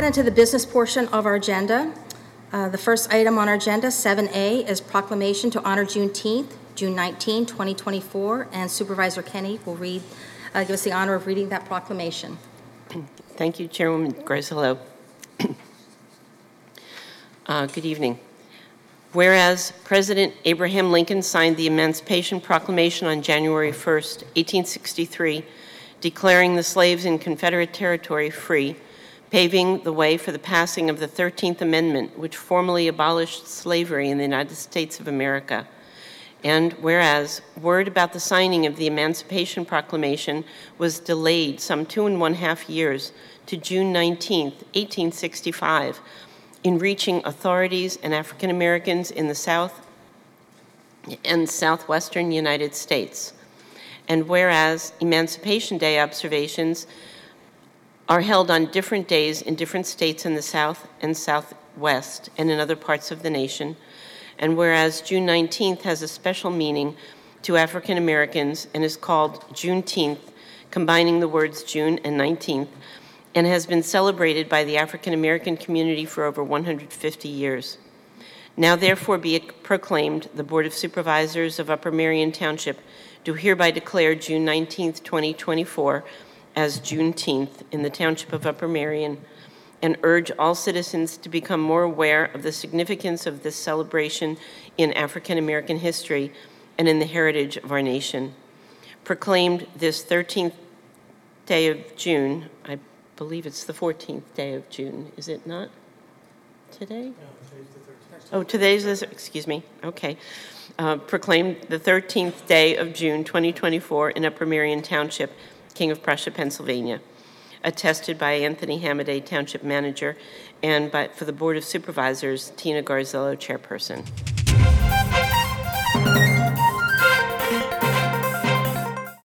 into the business portion of our agenda. The first item on our agenda, 7A, is proclamation to honor Juneteenth, June 19, 2024, and Supervisor Kenny will give us the honor of reading that proclamation. Thank you, Chairwoman Griswold. Good evening. Whereas President Abraham Lincoln signed the Emancipation Proclamation on January 1st, 1863, declaring the slaves in Confederate territory free, paving the way for the passing of the 13th Amendment, which formally abolished slavery in the United States of America. And whereas word about the signing of the Emancipation Proclamation was delayed some 2.5 years to June 19, 1865, in reaching authorities and African Americans in the South and Southwestern United States. And whereas Emancipation Day observations are held on different days in different states in the South and Southwest and in other parts of the nation, and whereas June 19th has a special meaning to African Americans and is called Juneteenth, combining the words June and 19th, and has been celebrated by the African American community for over 150 years. Now therefore be it proclaimed, the Board of Supervisors of Upper Merion Township do hereby declare June 19th, 2024 as Juneteenth in the Township of Upper Merion, and urge all citizens to become more aware of the significance of this celebration in African American history and in the heritage of our nation. Proclaimed this 13th day of June, I believe it's the 14th day of June, is it not? Today? No, today's the 13th. Oh, today's, excuse me, okay. Proclaimed the 13th day of June, 2024 in Upper Merion Township, King of Prussia, Pennsylvania. Attested by Anthony Hamaday, Township Manager, and for the Board of Supervisors, Tina Garzello, Chairperson.